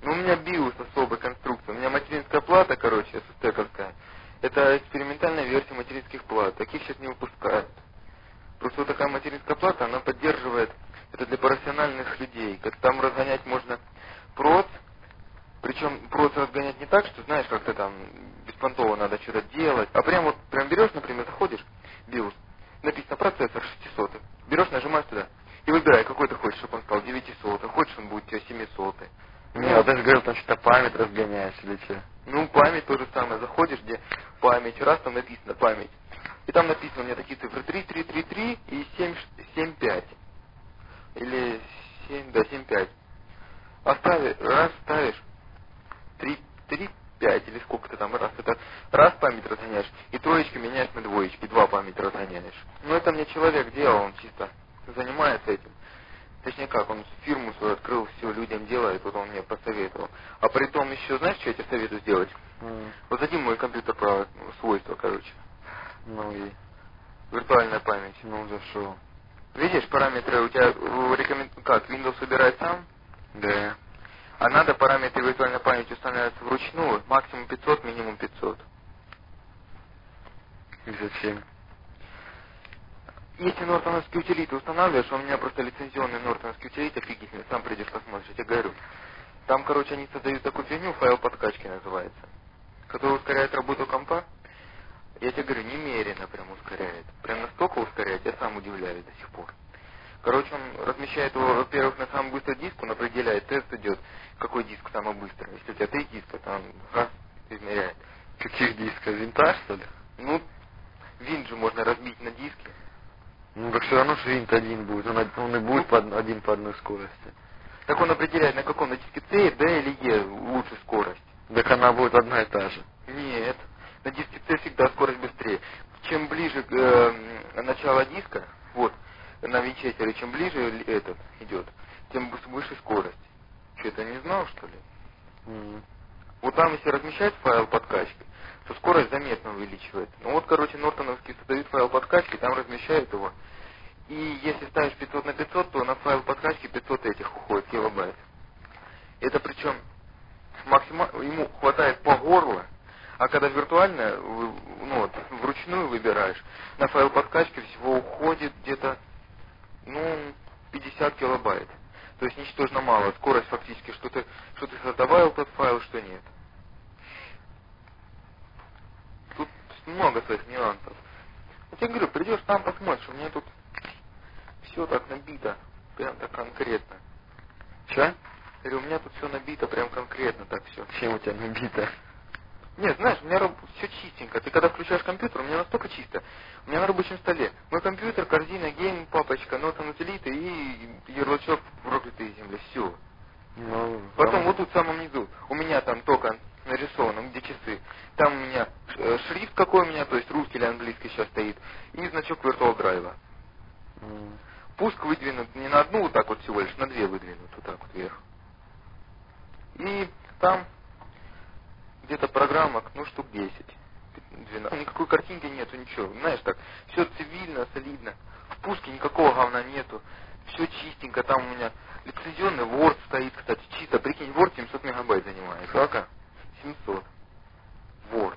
Ну, у меня биос особой конструкции. У меня материнская плата, короче, SST-ковская. Это экспериментальная версия материнских плат. Таких сейчас не выпускают. Просто вот такая материнская плата, она поддерживает, это для профессиональных людей. Как там разгонять можно проц, причем проц разгонять не так, что знаешь, как-то там беспонтово надо что-то делать. А прям вот, прям берешь, например, заходишь, биос, написано процессор 600. Берешь, нажимаешь туда и выбирай, какой ты хочешь, чтобы он стал 900, хочешь он будет у тебя 700. Не, ты же говорил, там что-то память разгоняешь или что? Ну, память то же самое. Заходишь, где память, раз там написано память. И там написано у меня такие цифры 3333 и 775. Или 7, да, 75. Раз ставишь 3, 5 или сколько ты там раз. Это раз память разгоняешь, и троечки меняешь на двоечки, два память разгоняешь. Ну, это мне человек делал, он чисто занимается этим. Точнее как, он фирму свою открыл, все людям делает, вот он мне посоветовал. А при том еще, знаешь, что я тебе советую сделать? Вот задим мой компьютер про свойства, короче. Ну и... Виртуальная память. Ну, зашел. Видишь, параметры у тебя как, Windows выбирает сам? Да. А надо параметры виртуальной памяти устанавливаться вручную, максимум 500, минимум 500. И зачем? Если нортоновские утилиты устанавливаешь, у меня просто лицензионный нортоновский утилит, офигительный, сам придешь посмотришь, я тебе говорю. Там, короче, они создают такую фигню, файл подкачки называется, который ускоряет работу компа. Я тебе говорю, немерено прям ускоряет. Прям настолько ускоряет, я сам удивляюсь до сих пор. Короче, он размещает его, во-первых, на самый быстрый диск, он определяет, тест идет, какой диск самый быстрый. Если у тебя 3 диска, там раз измеряет. Каких дисков? Винта, что ли? Ну, винт же можно разбить на диски. Ну, так все равно же винт один будет. Он и будет один по одной скорости. Так он определяет, на каком, на диске C, D или E лучше скорость. Так она будет одна и та же. Нет, на диске C всегда скорость быстрее. Чем ближе начало диска, вот, на винчестере, чем ближе этот идет, тем выше скорость. Что, это не знал, что ли? Вот там, если размещать файл подкачки, то скорость заметно увеличивается. Ну вот, короче, нортоновский создают файл подкачки, там размещают его. И если ставишь 500 на 500, то на файл подкачки 500 этих уходит, килобайт. Это причем ему хватает по горло, а когда виртуально, ну вот, вручную выбираешь, на файл подкачки всего уходит где-то, 50 килобайт. То есть ничтожно мало. Скорость фактически, что ты добавил тот файл, что нет. Тут много своих нюансов. Я тебе говорю, придешь там посмотришь, у меня тут все так набито, прям так конкретно. Че? Я говорю, у меня тут все набито, прям конкретно так все. Чем у тебя набито? Нет, знаешь, у меня все чистенько. Ты когда включаешь компьютер, у меня настолько чисто. У меня на рабочем столе мой компьютер, корзина, гейм, папочка, нота утилиты и ярлычок проклятые земли. Все. Ну, Потом вот тут в самом низу, у меня там только нарисовано, где часы. Там у меня шрифт какой у меня, то есть русский или английский сейчас стоит, и значок Virtual Drive. Пуск выдвинут не на одну вот так вот всего лишь, на 2 выдвинут вот так вот вверх. И там где-то программок, штук 10. 12. Никакой картинки нету, ничего. Знаешь так, все цивильно, солидно. В пуске никакого говна нету. Все чистенько. Там у меня лицензионный Word стоит, кстати, чисто. Прикинь, Word 700 мегабайт занимает. Сколько? 700. Word.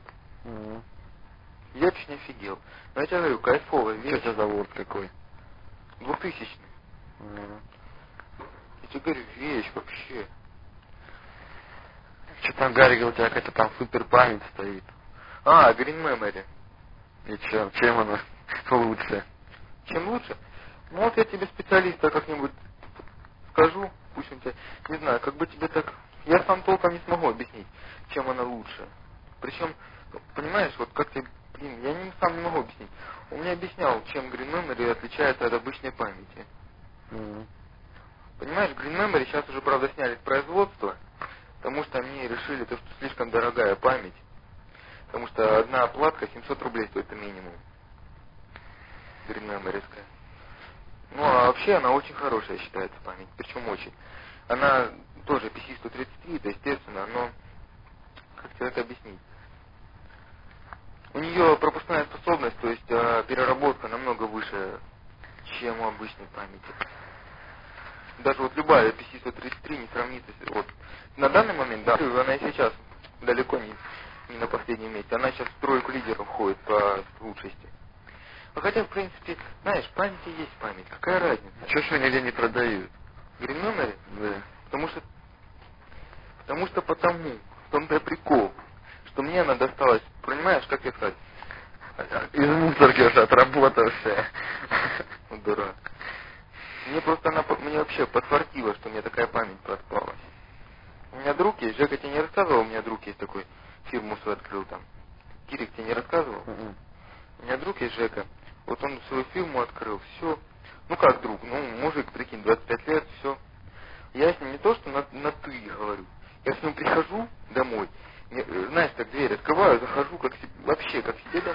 Я чуть не офигел. Но я тебе говорю, кайфовая вещь. Что это за Word какой? 2000. Я тебе говорю, вещь вообще. Что там, Гарри говорил, у тебя какая-то там супер память стоит. Green Memory. И что, чем она лучше? Чем лучше? Ну вот я тебе специалиста как-нибудь скажу, пусть он тебе, не знаю, как бы тебе так, я сам толком не смогу объяснить, чем она лучше. Причем, понимаешь, вот как тебе, я сам не могу объяснить. Он мне объяснял, чем Green Memory отличается от обычной памяти. Понимаешь, Green Memory сейчас уже, правда, сняли с производства, потому что они решили, что слишком дорогая память. Потому что одна платка 700 рублей стоит, это минимум. Green Memory-ская. Ну, а вообще она очень хорошая считается память, причем очень. Она тоже PC-133, это естественно, но как тебе это объяснить? У нее пропускная способность, то есть переработка намного выше, чем у обычной памяти. Даже вот любая PC-133 не сравнится с... Вот. На данный момент, да, она и сейчас далеко не на последнем месте. Она сейчас в тройку лидеров входит по лучшести. А хотя, в принципе, знаешь, память и есть память. Какая разница? Чего ж нигде не продают? Green Memory? Да. Потому в том-то и прикол, что мне она досталась, понимаешь, как я сказать? Из мусорки уже отработавшая. Ну, дурак. Мне вообще подфартило, что мне такая память проспалась. У меня друг есть, Жека тебе не рассказывал, у меня друг есть такой, фирму свою открыл там. Кирик тебе не рассказывал? У меня друг есть Жека, вот он свою фирму открыл, все. Ну как друг, мужик, прикинь, 25 лет, все. Я с ним не то, что на ты говорю. Я с ним прихожу домой, знаешь, так дверь открываю, захожу, вообще, как себе домой.